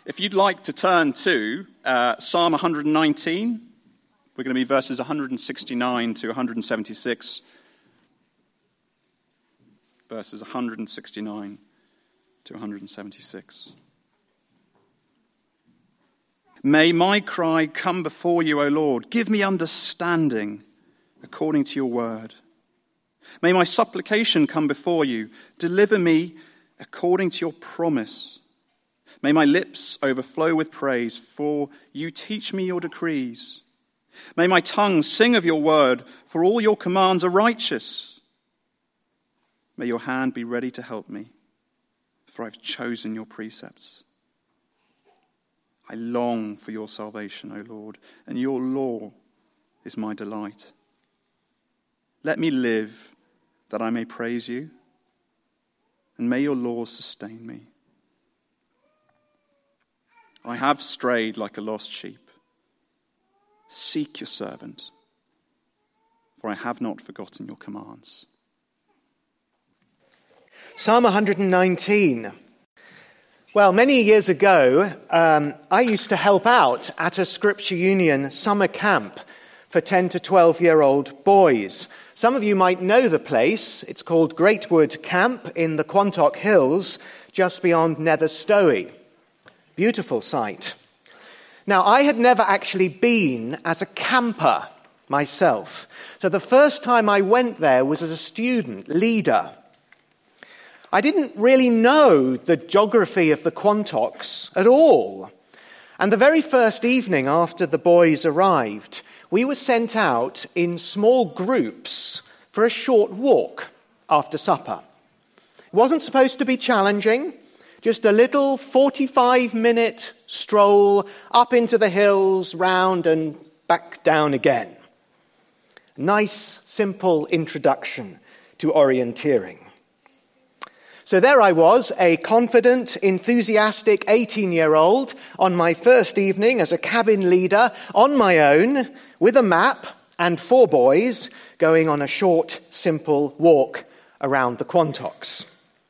If you'd like to turn to Psalm 119, we're going to be verses 169 to 176. Verses 169 to 176. May my cry come before you, O Lord. Give me understanding according to your word. May my supplication come before you. Deliver me according to your promise. May my lips overflow with praise, for you teach me your decrees. May my tongue sing of your word, for all your commands are righteous. May your hand be ready to help me, for I've chosen your precepts. I long for your salvation, O Lord, and your law is my delight. Let me live that I may praise you, and may your laws sustain me. I have strayed like a lost sheep. Seek your servant, for I have not forgotten your commands. Psalm 119. Well, many years ago, I used to help out at a Scripture Union summer camp for 10 to 12-year-old boys. Some of you might know the place. It's called Greatwood Camp in the Quantock Hills, just beyond Netherstowey. Beautiful site. Now, I had never actually been as a camper myself. So the first time I went there was as a student leader. I didn't really know the geography of the Quantocks at all. And the very first evening after the boys arrived, we were sent out in small groups for a short walk after supper. It wasn't supposed to be challenging, just a little 45-minute stroll up into the hills, round and back down again. Nice, simple introduction to orienteering. So there I was, a confident, enthusiastic 18-year-old on my first evening as a cabin leader on my own with a map and 4 boys going on a short, simple walk around the Quantocks.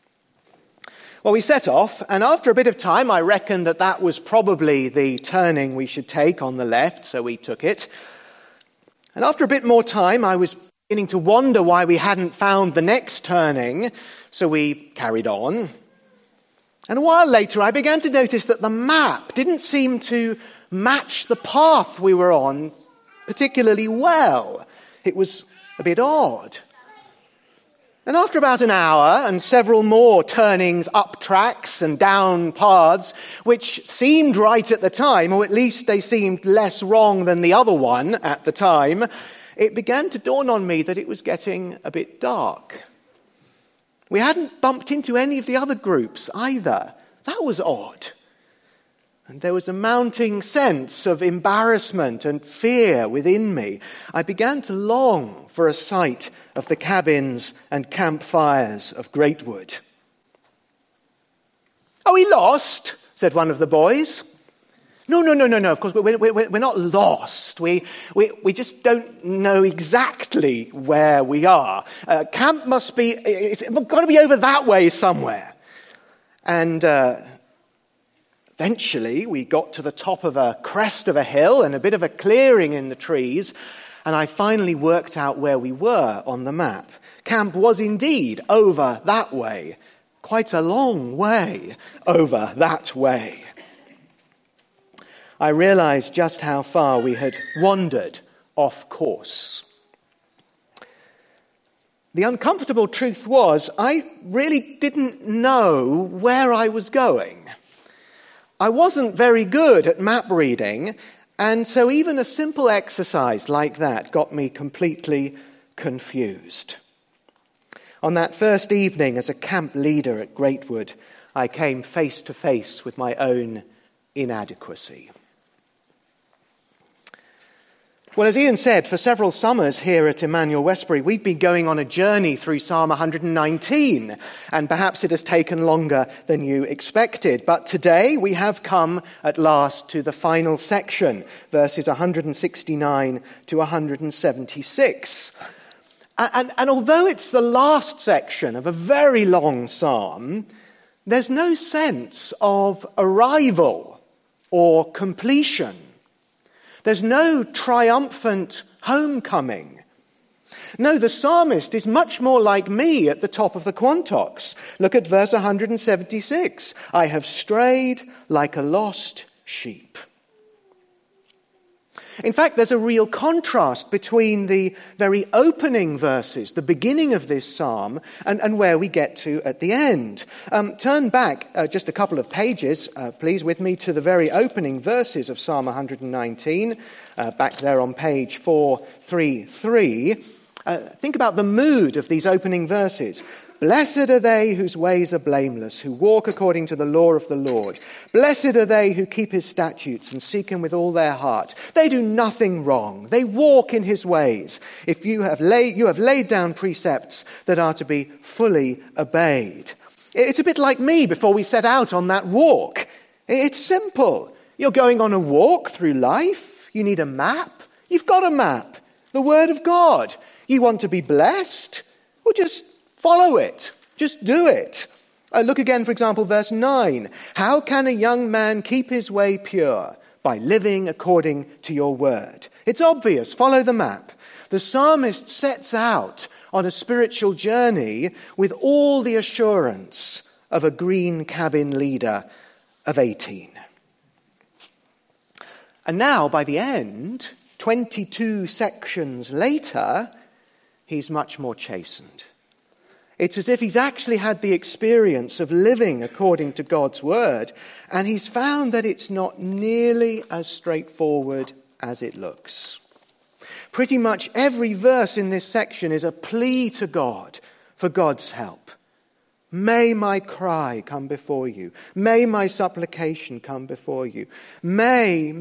Well, we set off, and after a bit of time, I reckoned that was probably the turning we should take on the left, so we took it. And after a bit more time, I was beginning to wonder why we hadn't found the next turning, so we carried on. And a while later, I began to notice that the map didn't seem to match the path we were on particularly well. It was a bit odd. And after about an hour and several more turnings up tracks and down paths, which seemed right at the time, or at least they seemed less wrong than the other one at the time, it began to dawn on me that it was getting a bit dark. We hadn't bumped into any of the other groups either. That was odd. And there was a mounting sense of embarrassment and fear within me. I began to long for a sight of the cabins and campfires of Greatwood. "Are we lost?" said one of the boys. No. Of course, we're not lost. We just don't know exactly where we are. Camp must be, it's got to be over that way somewhere. And eventually we got to the top of a crest of a hill and a bit of a clearing in the trees, and I finally worked out where we were on the map. Camp was indeed over that way, quite a long way over that way. I realized just how far we had wandered off course. The uncomfortable truth was, I really didn't know where I was going. I wasn't very good at map reading, and so even a simple exercise like that got me completely confused. On that first evening as a camp leader at Greatwood, I came face to face with my own inadequacy. Well, as Ian said, for several summers here at Emmanuel Westbury, we've been going on a journey through Psalm 119, and perhaps it has taken longer than you expected. But today we have come at last to the final section, verses 169 to 176. And although it's the last section of a very long psalm, there's no sense of arrival or completion. There's no triumphant homecoming. No, the psalmist is much more like me at the top of the Quantox. Look at verse 176. I have strayed like a lost sheep. In fact, there's a real contrast between the very opening verses, the beginning of this psalm, and where we get to at the end. Turn back just a couple of pages, please, with me to the very opening verses of Psalm 119, back there on page 433. Think about the mood of these opening verses. Blessed are they whose ways are blameless, who walk according to the law of the Lord. Blessed are they who keep his statutes and seek him with all their heart. They do nothing wrong. They walk in his ways. If you have laid down precepts that are to be fully obeyed. It's a bit like me before we set out on that walk. It's simple. You're going on a walk through life. You need a map. You've got a map. The Word of God. You want to be blessed? Well, just follow it. Just do it. Look again, for example, verse 9. How can a young man keep his way pure? By living according to your word. It's obvious. Follow the map. The psalmist sets out on a spiritual journey with all the assurance of a green cabin leader of 18. And now, by the end, 22 sections later, he's much more chastened. It's as if he's actually had the experience of living according to God's word, and he's found that it's not nearly as straightforward as it looks. Pretty much every verse in this section is a plea to God for God's help. May my cry come before you. May my supplication come before you. May.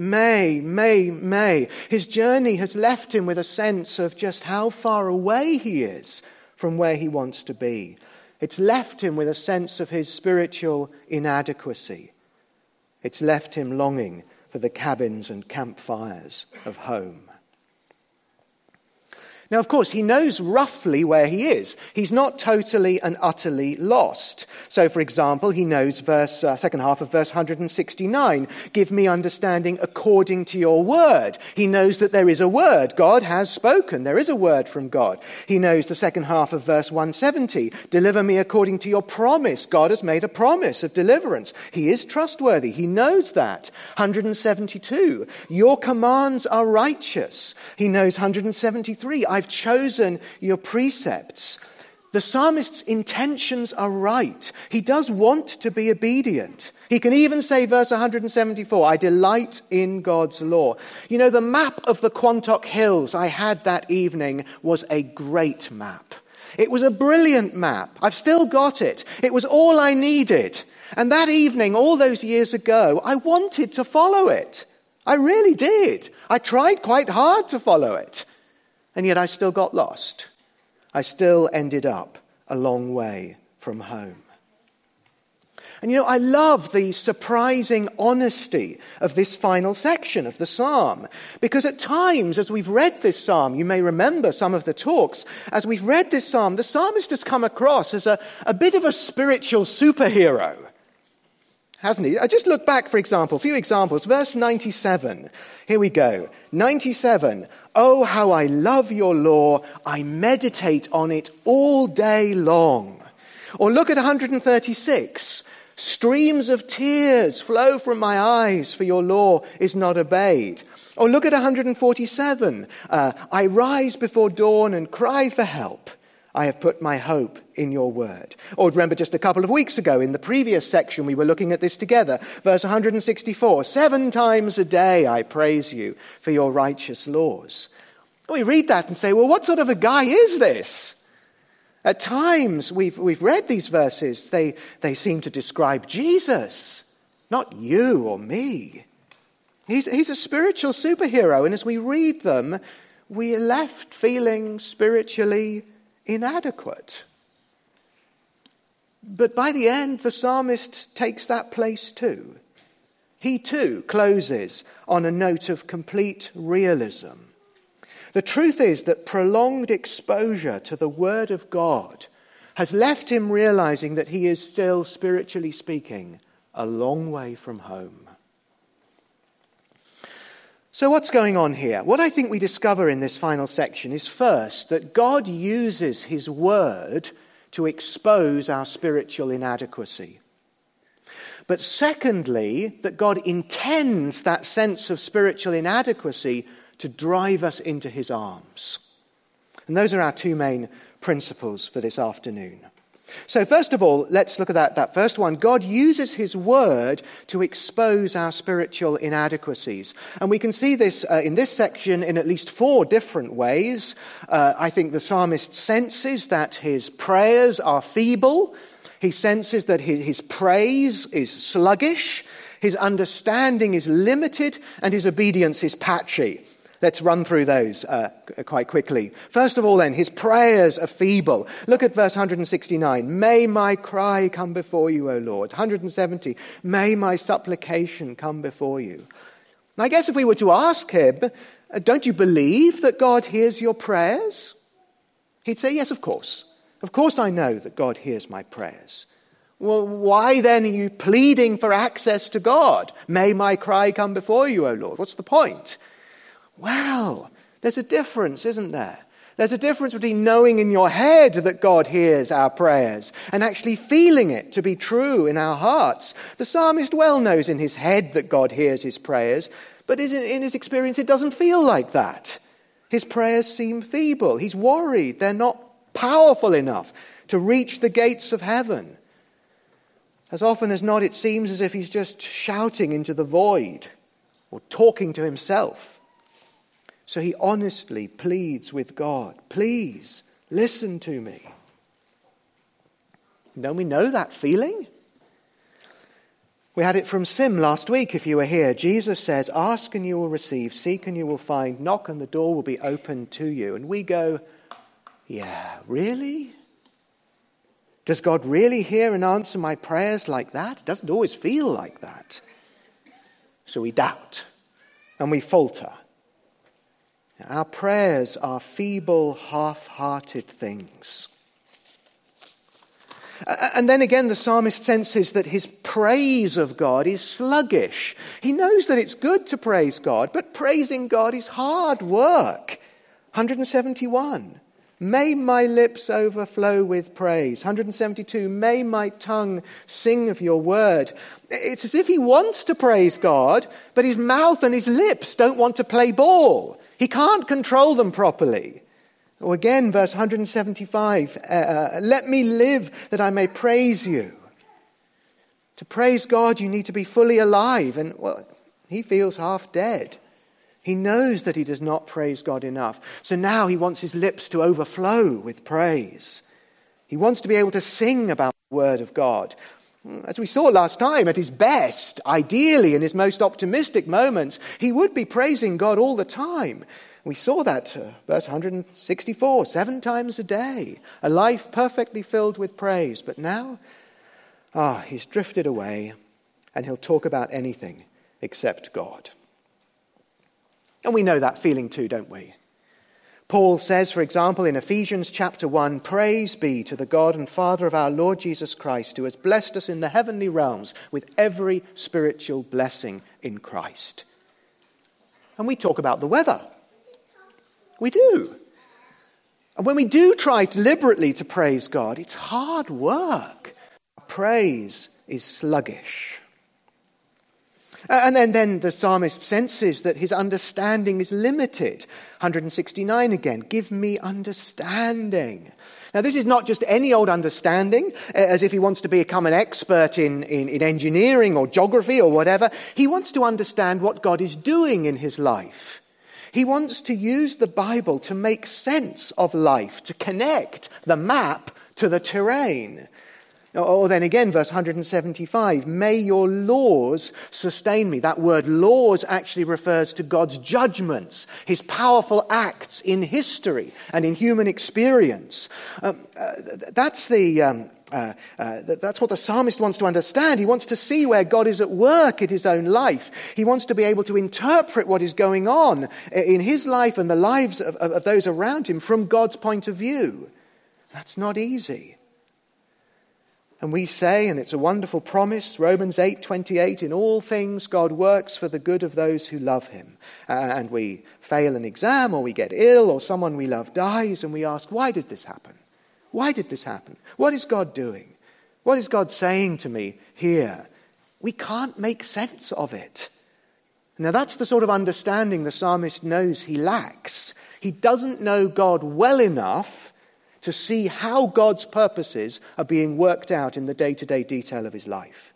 His journey has left him with a sense of just how far away he is from where he wants to be. It's left him with a sense of his spiritual inadequacy. It's left him longing for the cabins and campfires of home. Now, of course, he knows roughly where he is. He's not totally and utterly lost. So, for example, he knows second half of verse 169, give me understanding according to your word. He knows that there is a word. God has spoken. There is a word from God. He knows the second half of verse 170, deliver me according to your promise. God has made a promise of deliverance. He is trustworthy. He knows that. 172, your commands are righteous. He knows 173, I've chosen your precepts. The psalmist's intentions are right. He does want to be obedient. He can even say, verse 174, I delight in God's law. You know, the map of the Quantock Hills I had that evening was a great map. It was a brilliant map. I've still got it. It was all I needed. And that evening, all those years ago, I wanted to follow it. I really did. I tried quite hard to follow it. And yet I still got lost. I still ended up a long way from home. And you know, I love the surprising honesty of this final section of the psalm. Because at times, as we've read this psalm, you may remember some of the talks, as we've read this psalm, the psalmist has come across as a bit of a spiritual superhero. Hasn't he? I just look back, for example, a few examples. Verse 97. Here we go. 97. Oh, how I love your law. I meditate on it all day long. Or look at 136. Streams of tears flow from my eyes, for your law is not obeyed. Or look at 147. I rise before dawn and cry for help. I have put my hope in your word. Or remember just a couple of weeks ago in the previous section we were looking at this together. Verse 164, 7 times a day I praise you for your righteous laws. We read that and say, well, what sort of a guy is this? At times we've read these verses, they seem to describe Jesus, not you or me. He's a spiritual superhero, and as we read them, we are left feeling spiritually inadequate. But by the end, the psalmist takes that place too. He too closes on a note of complete realism. The truth is that prolonged exposure to the Word of God has left him realizing that he is still, spiritually speaking, a long way from home. So what's going on here? What I think we discover in this final section is first that God uses his word to expose our spiritual inadequacy. But secondly, that God intends that sense of spiritual inadequacy to drive us into his arms. And those are our two main principles for this afternoon. So first of all, let's look at that first one. God uses his word to expose our spiritual inadequacies. And we can see this in this section in at least 4 different ways. I think the psalmist senses that his prayers are feeble. He senses that his praise is sluggish. His understanding is limited and his obedience is patchy. Let's run through those quite quickly. First of all then, his prayers are feeble. Look at verse 169. May my cry come before you, O Lord. 170. May my supplication come before you. And I guess if we were to ask him, don't you believe that God hears your prayers? He'd say, yes, of course. Of course I know that God hears my prayers. Well, why then are you pleading for access to God? May my cry come before you, O Lord. What's the point? Well, there's a difference, isn't there? There's a difference between knowing in your head that God hears our prayers and actually feeling it to be true in our hearts. The psalmist well knows in his head that God hears his prayers, but in his experience it doesn't feel like that. His prayers seem feeble. He's worried they're not powerful enough to reach the gates of heaven. As often as not, it seems as if he's just shouting into the void or talking to himself. So he honestly pleads with God, please listen to me. Don't we know that feeling? We had it from Sim last week if you were here. Jesus says, ask and you will receive, seek and you will find, knock and the door will be opened to you. And we go, yeah, really? Does God really hear and answer my prayers like that? It doesn't always feel like that. So we doubt and we falter. Our prayers are feeble, half-hearted things. And then again, the psalmist senses that his praise of God is sluggish. He knows that it's good to praise God, but praising God is hard work. 171. May my lips overflow with praise. 172. May my tongue sing of your word. It's as if he wants to praise God, but his mouth and his lips don't want to play ball. He can't control them properly. Or again, verse 175, let me live that I may praise you. To praise God, you need to be fully alive. And, well, he feels half dead. He knows that he does not praise God enough. So now he wants his lips to overflow with praise. He wants to be able to sing about the word of God. As we saw last time, at his best, ideally in his most optimistic moments, he would be praising God all the time. We saw that, verse 164, 7 times a day, a life perfectly filled with praise. But now, he's drifted away and he'll talk about anything except God. And we know that feeling too, don't we? Paul says, for example, in Ephesians chapter 1, praise be to the God and Father of our Lord Jesus Christ, who has blessed us in the heavenly realms with every spiritual blessing in Christ. And we talk about the weather. We do. And when we do try deliberately to praise God, it's hard work. Praise is sluggish. And then the psalmist senses that his understanding is limited. 169 again, give me understanding. Now this is not just any old understanding, as if he wants to become an expert in engineering or geography or whatever. He wants to understand what God is doing in his life. He wants to use the Bible to make sense of life, to connect the map to the terrain. Or then again, verse 175, may your laws sustain me. That word laws actually refers to God's judgments, his powerful acts in history and in human experience. That's what the psalmist wants to understand. He wants to see where God is at work in his own life. He wants to be able to interpret what is going on in his life and the lives of those around him from God's point of view. That's not easy. And we say, and it's a wonderful promise, Romans 8:28, in all things God works for the good of those who love him. And we fail an exam, or we get ill, or someone we love dies, and we ask, why did this happen? Why did this happen? What is God doing? What is God saying to me here? We can't make sense of it. Now that's the sort of understanding the psalmist knows he lacks. He doesn't know God well enough to see how God's purposes are being worked out in the day-to-day detail of his life.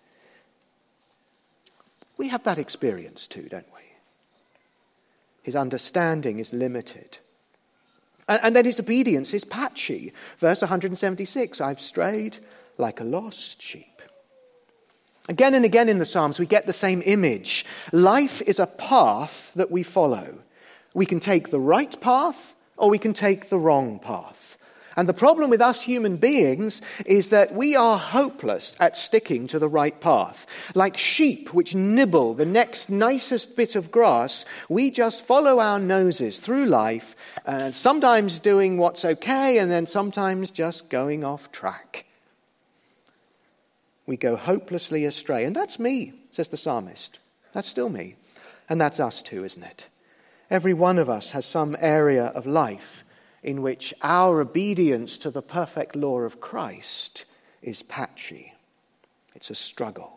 We have that experience too, don't we? His understanding is limited. And then his obedience is patchy. Verse 176, I've strayed like a lost sheep. Again and again in the Psalms, we get the same image. Life is a path that we follow. We can take the right path, or we can take the wrong path. And the problem with us human beings is that we are hopeless at sticking to the right path. Like sheep which nibble the next nicest bit of grass, we just follow our noses through life, sometimes doing what's okay and then sometimes just going off track. We go hopelessly astray. And that's me, says the psalmist. That's still me. And that's us too, isn't it? Every one of us has some area of life in which our obedience to the perfect law of Christ is patchy. It's a struggle.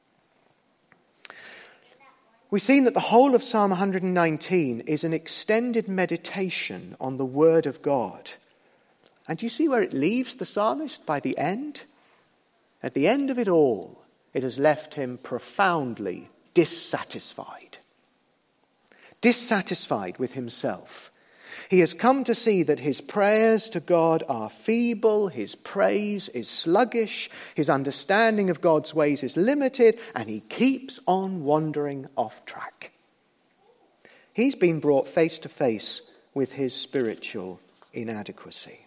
We've seen that the whole of Psalm 119 is an extended meditation on the Word of God. And do you see where it leaves the psalmist by the end? At the end of it all, it has left him profoundly dissatisfied. Dissatisfied with himself. He has come to see that his prayers to God are feeble, his praise is sluggish, his understanding of God's ways is limited, and he keeps on wandering off track. He's been brought face to face with his spiritual inadequacy.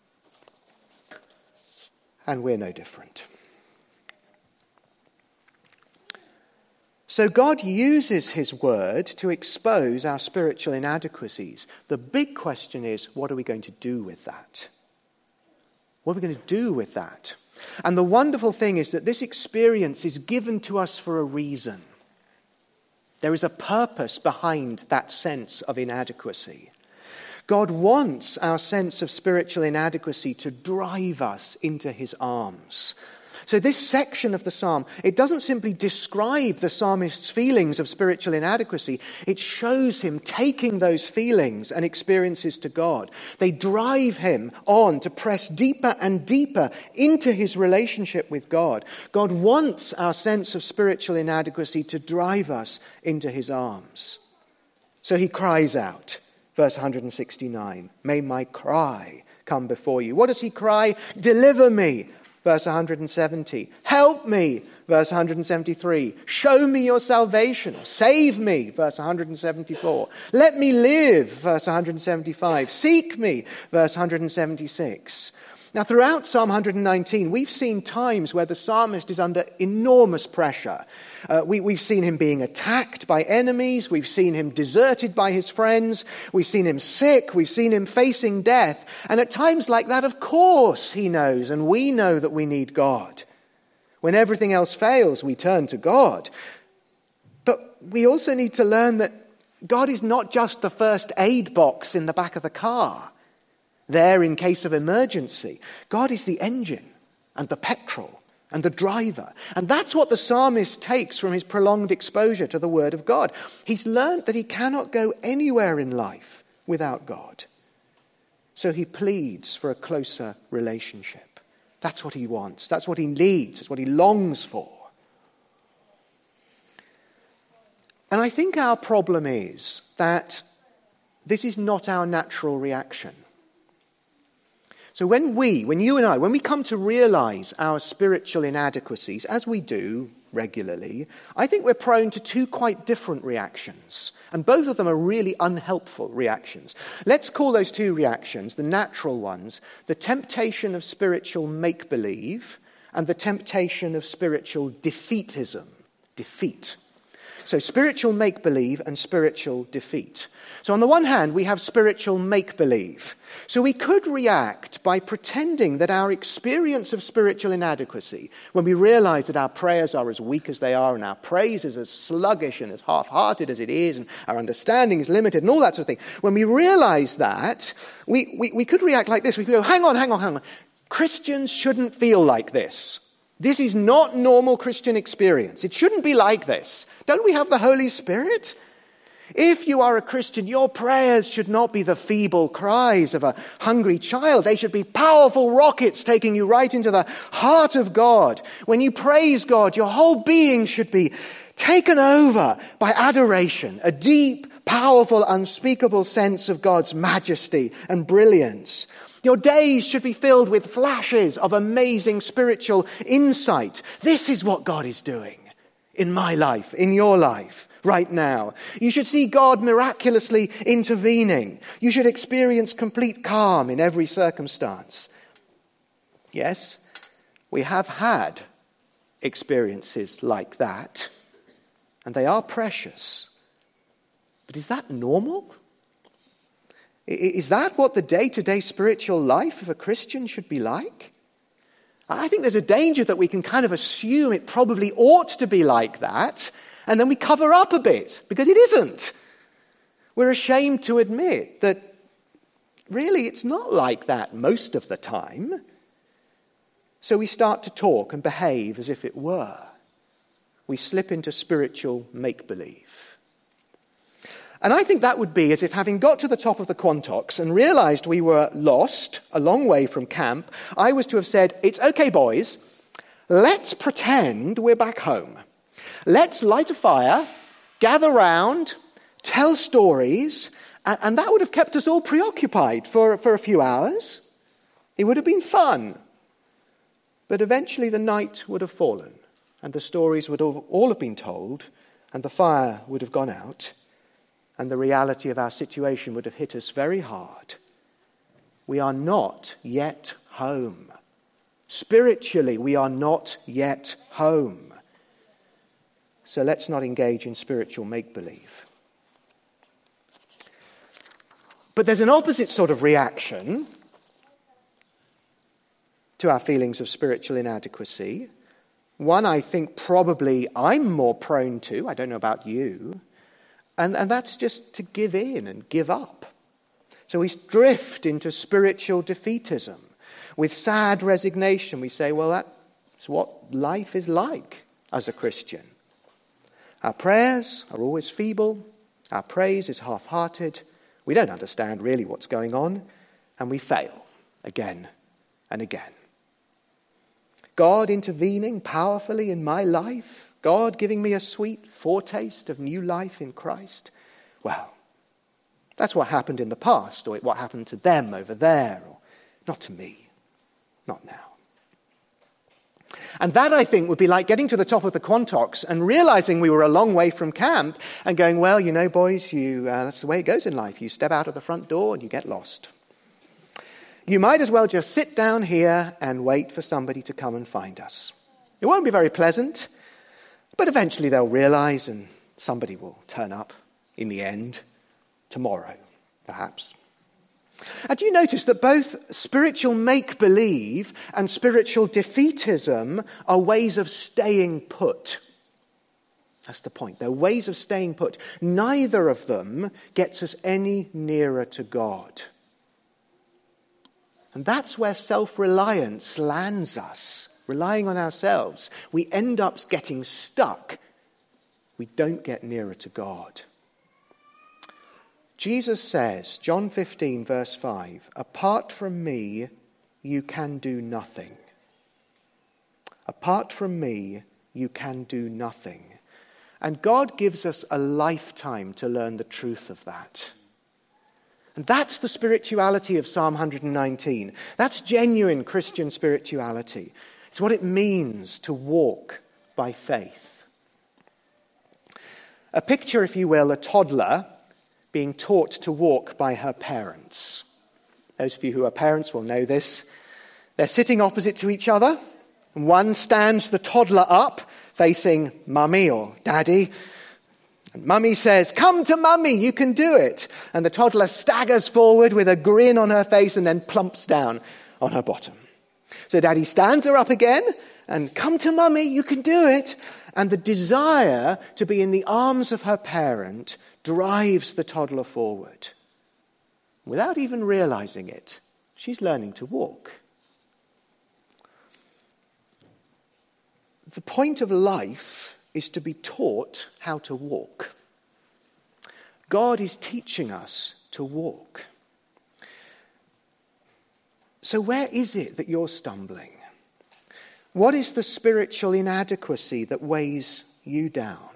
And we're no different. So God uses his word to expose our spiritual inadequacies. The big question is, what are we going to do with that? What are we going to do with that? And the wonderful thing is that this experience is given to us for a reason. There is a purpose behind that sense of inadequacy. God wants our sense of spiritual inadequacy to drive us into his arms. So this section of the psalm, it doesn't simply describe the psalmist's feelings of spiritual inadequacy. It shows him taking those feelings and experiences to God. They drive him on to press deeper and deeper into his relationship with God. God wants our sense of spiritual inadequacy to drive us into his arms. So he cries out, verse 169, may my cry come before you. What does he cry? Deliver me. Verse 170, help me, verse 173, show me your salvation, save me, verse 174, let me live, verse 175, seek me, verse 176. Now, throughout Psalm 119, we've seen times where the psalmist is under enormous pressure. We've seen him being attacked by enemies. We've seen him deserted by his friends. We've seen him sick. We've seen him facing death. And at times like that, of course, he knows, and we know that we need God. When everything else fails, we turn to God. But we also need to learn that God is not just the first aid box in the back of the car, there in case of emergency. God is the engine and the petrol and the driver. And that's what the psalmist takes from his prolonged exposure to the Word of God. He's learned that he cannot go anywhere in life without God. So he pleads for a closer relationship. That's what he wants. That's what he needs. That's what he longs for. And I think our problem is that this is not our natural reaction. So when you and I, when we come to realize our spiritual inadequacies, as we do regularly, I think we're prone to two quite different reactions. And both of them are really unhelpful reactions. Let's call those two reactions, the natural ones, the temptation of spiritual make-believe and the temptation of spiritual defeatism. Defeat. So spiritual make-believe and spiritual defeat. So on the one hand, we have spiritual make-believe. So we could react by pretending that our experience of spiritual inadequacy, when we realize that our prayers are as weak as they are and our praise is as sluggish and as half-hearted as it is and our understanding is limited and all that sort of thing, when we realize that, we could react like this. We could go, hang on. Christians shouldn't feel like this. This is not normal Christian experience. It shouldn't be like this. Don't we have the Holy Spirit? If you are a Christian, your prayers should not be the feeble cries of a hungry child. They should be powerful rockets taking you right into the heart of God. When you praise God, your whole being should be taken over by adoration, a deep, powerful, unspeakable sense of God's majesty and brilliance. Your days should be filled with flashes of amazing spiritual insight. This is what God is doing in my life, in your life, right now. You should see God miraculously intervening. You should experience complete calm in every circumstance. Yes, we have had experiences like that, and they are precious. But is that normal? Is that what the day-to-day spiritual life of a Christian should be like? I think there's a danger that we can kind of assume it probably ought to be like that, and then we cover up a bit, because it isn't. We're ashamed to admit that really it's not like that most of the time. So we start to talk and behave as if it were. We slip into spiritual make-believe. And I think that would be as if, having got to the top of the Quantocks and realized we were lost, a long way from camp, I was to have said, it's okay, boys, let's pretend we're back home. Let's light a fire, gather round, tell stories, and that would have kept us all preoccupied for a few hours. It would have been fun. But eventually the night would have fallen, and the stories would all have been told, and the fire would have gone out, and the reality of our situation would have hit us very hard. We are not yet home. Spiritually, we are not yet home. So let's not engage in spiritual make-believe. But there's an opposite sort of reaction to our feelings of spiritual inadequacy. One I think probably I'm more prone to, I don't know about you, and that's just to give in and give up. So we drift into spiritual defeatism. With sad resignation, we say, well, that's what life is like as a Christian. Our prayers are always feeble. Our praise is half-hearted. We don't understand really what's going on, and we fail again and again. God intervening powerfully in my life, God giving me a sweet foretaste of new life in Christ, well, that's what happened in the past, or what happened to them over there, or not to me, not now. And that, I think, would be like getting to the top of the Quantocks and realizing we were a long way from camp and going, well, you know, boys, that's the way it goes in life. You step out of the front door and you get lost. You might as well just sit down here and wait for somebody to come and find us. It won't be very pleasant, but eventually they'll realize and somebody will turn up in the end, tomorrow, perhaps. And do you notice that both spiritual make-believe and spiritual defeatism are ways of staying put? That's the point. They're ways of staying put. Neither of them gets us any nearer to God. And that's where self-reliance lands us, relying on ourselves. We end up getting stuck. We don't get nearer to God. Jesus says, John 15, verse 5, apart from me, you can do nothing. Apart from me, you can do nothing. And God gives us a lifetime to learn the truth of that. And that's the spirituality of Psalm 119. That's genuine Christian spirituality. It's what it means to walk by faith. A picture, if you will, a toddler being taught to walk by her parents. Those of you who are parents will know this. They're sitting opposite to each other. And one stands the toddler up, facing mummy or daddy, And Mummy says, "Come to Mummy, you can do it." And the toddler staggers forward with a grin on her face and then plumps down on her bottom. So Daddy stands her up again and, "Come to Mummy, you can do it." And the desire to be in the arms of her parent drives the toddler forward. Without even realizing it, she's learning to walk. The point of life is to be taught how to walk. God is teaching us to walk. So where is it that you're stumbling? What is the spiritual inadequacy that weighs you down?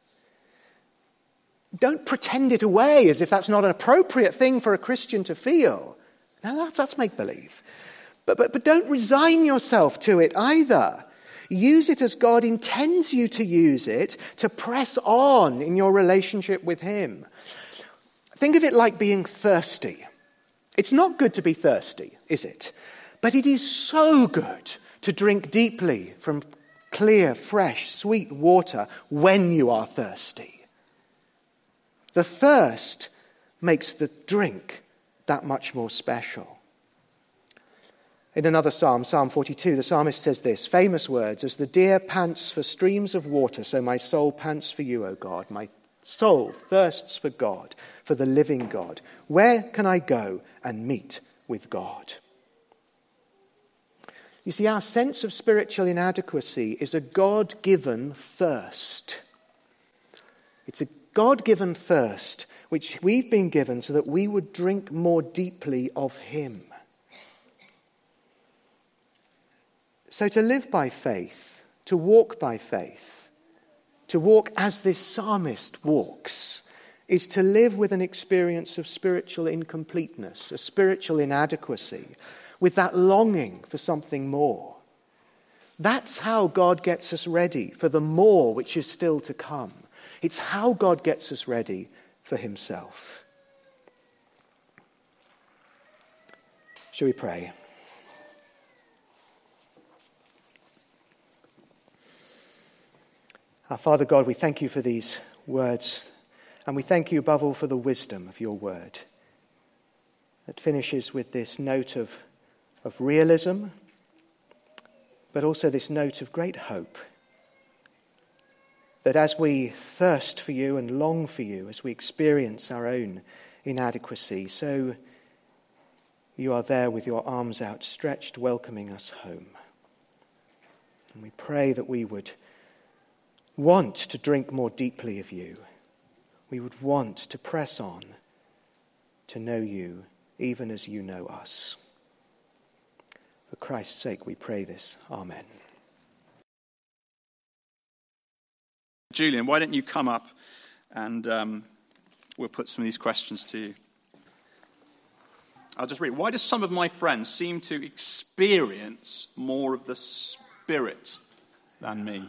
Don't pretend it away as if that's not an appropriate thing for a Christian to feel. Now that's make-believe. But don't resign yourself to it either. Use it as God intends you to use it to press on in your relationship with him. Think of it like being thirsty. It's not good to be thirsty, is it? But it is so good to drink deeply from clear, fresh, sweet water when you are thirsty. The thirst makes the drink that much more special. In another psalm, Psalm 42, the psalmist says this, famous words, "As the deer pants for streams of water, so my soul pants for you, O God. My soul thirsts for God, for the living God. Where can I go and meet with God?" You see, our sense of spiritual inadequacy is a God-given thirst. It's a God-given thirst which we've been given so that we would drink more deeply of him. So to live by faith, to walk by faith, to walk as this psalmist walks, is to live with an experience of spiritual incompleteness, a spiritual inadequacy, with that longing for something more. That's how God gets us ready for the more which is still to come. It's how God gets us ready for himself. Shall we pray? Our Father God, we thank you for these words, and we thank you above all for the wisdom of your word that finishes with this note of realism, but also this note of great hope. That as we thirst for you and long for you, as we experience our own inadequacy, so you are there with your arms outstretched, welcoming us home. And we pray that we would want to drink more deeply of you. We would want to press on to know you even as you know us. For Christ's sake we pray this. Amen. Julian, why don't you come up and we'll put some of these questions to you. I'll just read. Why do some of my friends seem to experience more of the Spirit than me?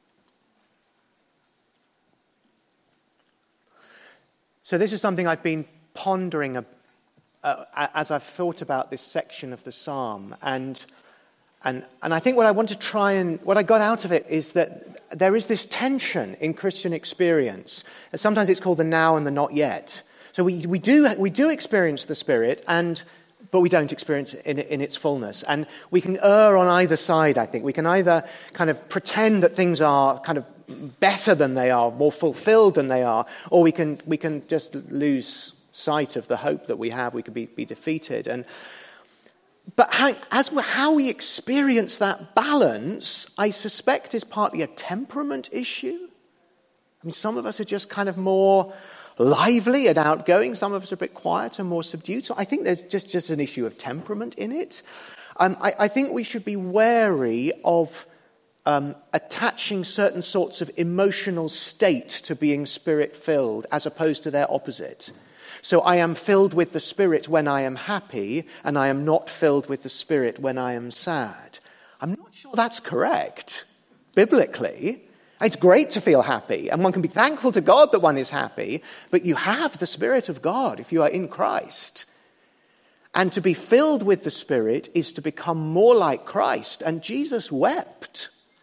So this is something I've been pondering as I've thought about this section of the psalm, and I think what I want to try and what I got out of it is that there is this tension in Christian experience. Sometimes it's called the now and the not yet. So we do experience the Spirit, but we don't experience it in its fullness, and we can err on either side. I think we can either kind of pretend that things are kind of better than they are, more fulfilled than they are, or we can just lose sight of the hope that we have. We could be defeated. But how we experience that balance, I suspect, is partly a temperament issue. I mean, some of us are just kind of more lively and outgoing. Some of us are a bit quieter, more subdued. So I think there's just an issue of temperament in it. I think we should be wary of attaching certain sorts of emotional state to being Spirit-filled as opposed to their opposite. So I am filled with the Spirit when I am happy, and I am not filled with the Spirit when I am sad. I'm not sure that's correct, biblically. It's great to feel happy, and one can be thankful to God that one is happy, but you have the Spirit of God if you are in Christ. And to be filled with the Spirit is to become more like Christ, and Jesus wept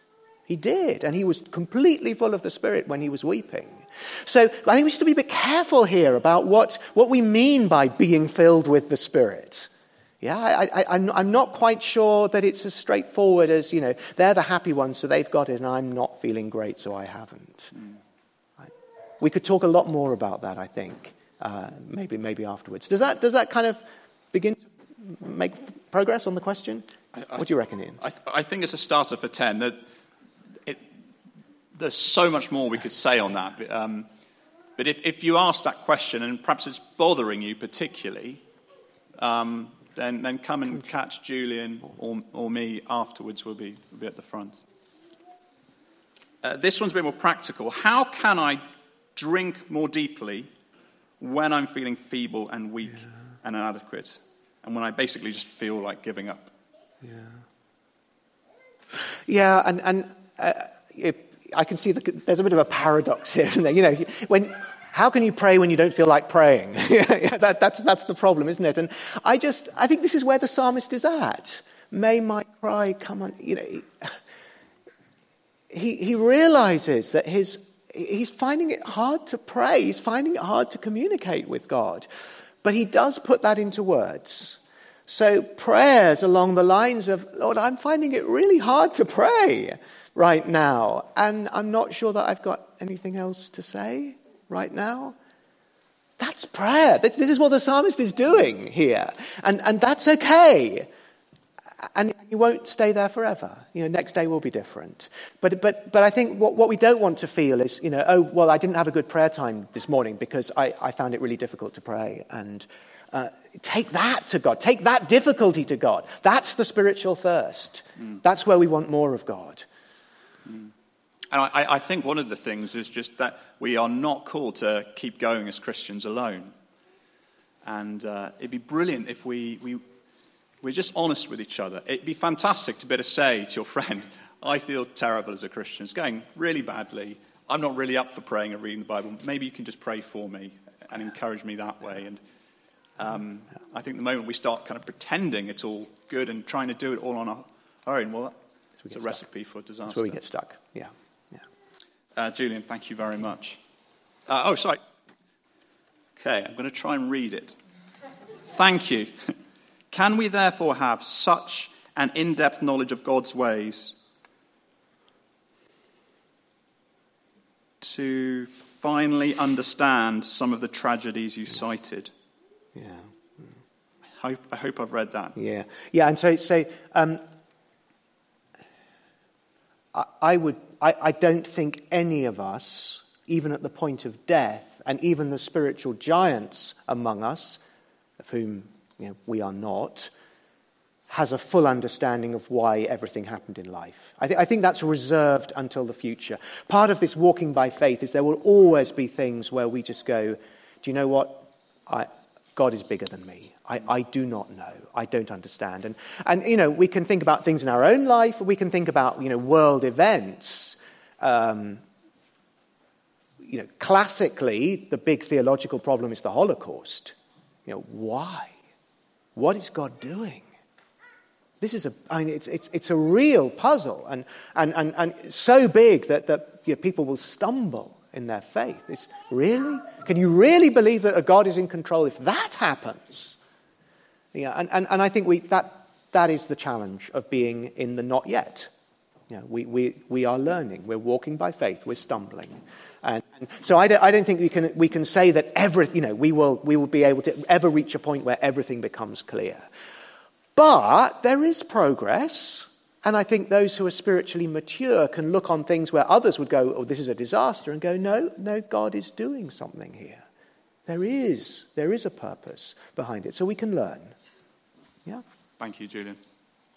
He did, and he was completely full of the Spirit when he was weeping. So I think we should be a bit careful here about what we mean by being filled with the Spirit. Yeah, I'm not quite sure that it's as straightforward as, they're the happy ones, so they've got it, and I'm not feeling great, so I haven't. Right. We could talk a lot more about that, I think, maybe afterwards. Does that kind of begin to make progress on the question? What do you reckon, Ian? I think it's a starter for 10. There's so much more we could say on that. But if you ask that question, and perhaps it's bothering you particularly, then come and catch Julian or me afterwards. We'll be at the front. This one's a bit more practical. How can I drink more deeply when I'm feeling feeble and weak and inadequate, and when I basically just feel like giving up? Yeah, and I can see there's a bit of a paradox here. How can you pray when you don't feel like praying? That's the problem, isn't it? And I think this is where the psalmist is at. May my cry come on. He realizes that he's finding it hard to pray. He's finding it hard to communicate with God. But he does put that into words. So prayers along the lines of, Lord, I'm finding it really hard to pray right now, and I'm not sure that I've got anything else to say right now. That's prayer. This is what the psalmist is doing here. And that's okay. And you won't stay there forever. Next day will be different. But I think what we don't want to feel is, I didn't have a good prayer time this morning because I found it really difficult to pray. And take that to God. Take that difficulty to God. That's the spiritual thirst. That's where we want more of God. And I think one of the things is just that we are not called to keep going as Christians alone. And it'd be brilliant if we're just honest with each other. It'd be fantastic to be able to say to your friend, I feel terrible as a Christian. It's going really badly. I'm not really up for praying and reading the Bible. Maybe you can just pray for me and encourage me that way. And I think the moment we start kind of pretending it's all good and trying to do it all on our own, well, it's a recipe for disaster. That's where we get stuck, yeah. Julian, thank you very much. Sorry. Okay, I'm going to try and read it. Thank you. Can we therefore have such an in-depth knowledge of God's ways to finally understand some of the tragedies you cited? Yeah. I hope I've read that. Yeah, and so I don't think any of us, even at the point of death, and even the spiritual giants among us, of whom we are not, has a full understanding of why everything happened in life. I think that's reserved until the future. Part of this walking by faith is there will always be things where we just go, do you know what? God is bigger than me. I do not know. I don't understand. And we can think about things in our own life. We can think about, world events. Classically, the big theological problem is the Holocaust. Why? What is God doing? This is it's a real puzzle, and so big that people will stumble in their faith. Can you really believe that a God is in control if that happens? And I think that is the challenge of being in the not yet. We are learning. We're walking by faith. We're stumbling. And so I don't think we can say that we will be able to ever reach a point where everything becomes clear. But there is progress, and I think those who are spiritually mature can look on things where others would go, "Oh, this is a disaster," and go, "No, God is doing something here. There is a purpose behind it, so we can learn." Yeah. Thank you, Julian.